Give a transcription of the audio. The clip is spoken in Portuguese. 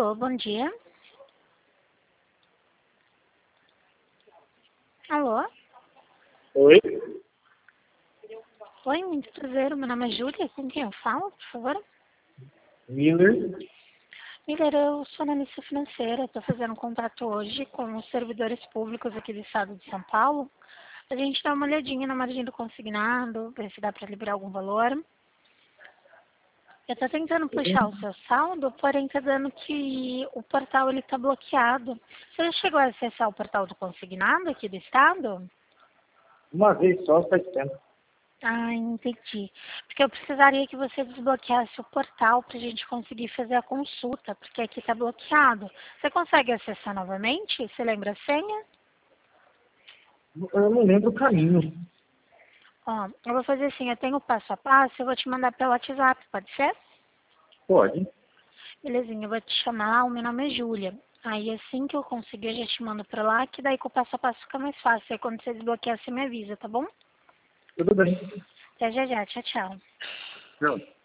Alô, bom dia. Alô? Oi? Oi, muito prazer. Meu nome é Júlia. Com quem eu falo, por favor? Miller? Miller, eu sou analista financeira. Estou fazendo um contato hoje com os servidores públicos aqui do estado de São Paulo. A gente dá uma olhadinha na margem do consignado, ver se dá para liberar algum valor. Eu estou tentando puxar o seu saldo, porém está dando que o portal está bloqueado. Você já chegou a acessar o portal do consignado aqui do estado? Uma vez só faz tempo. Ah, entendi. Porque eu precisaria que você desbloqueasse o portal para a gente conseguir fazer a consulta, porque aqui está bloqueado. Você consegue acessar novamente? Você lembra a senha? Eu não lembro o caminho. Ó, eu vou fazer assim, eu tenho o passo a passo, eu vou te mandar pelo WhatsApp, pode ser? Pode. Belezinha, eu vou te chamar, o meu nome é Júlia. Aí assim que eu conseguir, eu já te mando pra lá, que daí com o passo a passo fica mais fácil. Aí quando você desbloquear, você me avisa, tá bom? Tudo bem. Até já já, tchau, tchau. Pronto.